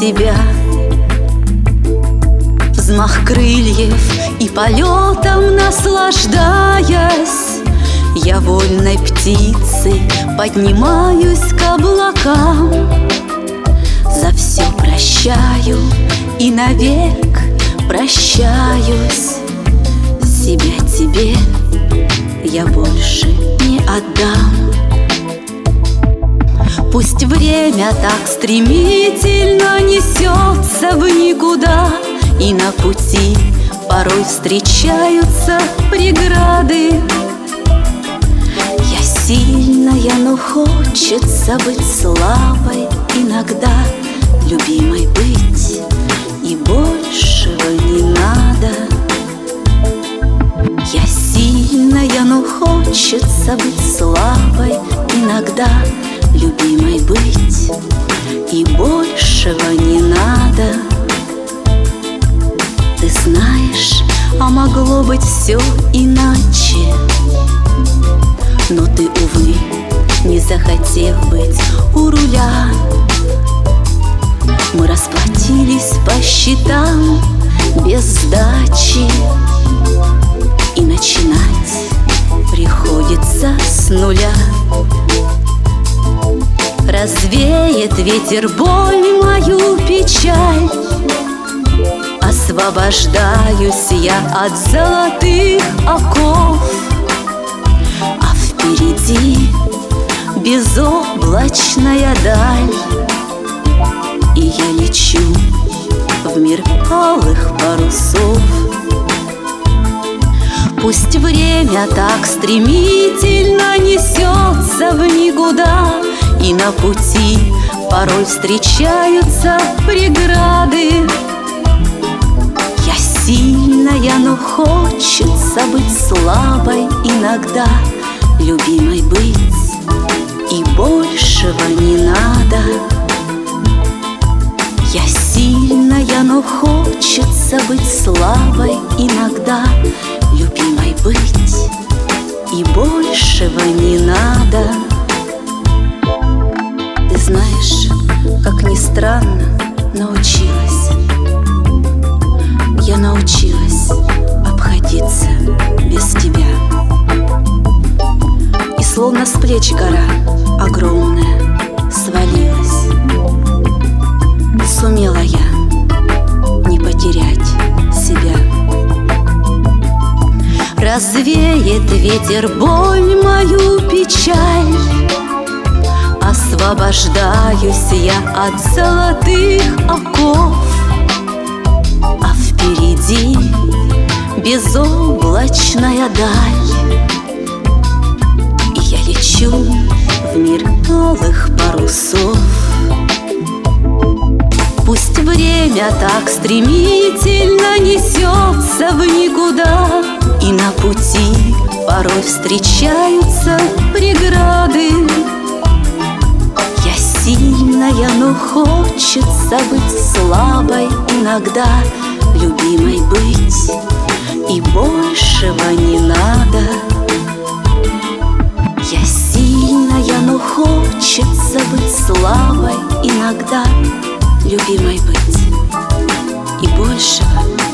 себя. Взмах крыльев и полетом наслаждаясь, я вольной птицей поднимаюсь к облакам. За все прощаю и навек прощаюсь. Себя тебе я больше не отдам. Пусть время так стремительно несется в никуда, и на пути порой встречаются преграды. Я сильная, но хочется быть слабой иногда, любимой быть, и большего не надо. Я сильная, но хочется быть слабой иногда, любимой быть, и большего не надо. Ты знаешь, а могло быть все иначе, но ты, увы, не захотел быть у руля. Мы расплатились по счетам без сдачи, и начинать приходится с нуля. Развеет ветер боль, мою печаль, освобождаюсь я от золотых оков. А впереди безоблачная даль, и я лечу в мир алых парусов. Пусть время так стремительно несется в никуда, и на пути порой встречаются преграды. Я сильная, но хочется быть слабой иногда, любимой быть, и большего не надо. Я сильная, но хочется быть слабой иногда, любимой быть, и большего не надо. Ты знаешь, как ни странно, научилась. Я научилась обходиться без тебя. И словно с плеч гора огромная свалилась. Сумела я не потерять себя. Развеет ветер боль, мою печаль, освобождаюсь я от золотых оков. А впереди безоблачная даль, и я лечу в мир алых парусов. Пусть время так стремительно несется в никуда, и на пути порой встречаются преграды. Я сильная, но хочется быть слабой иногда, любимой быть, и большего не надо. Я сильная, но хочется быть слабой иногда, любимой быть, и большего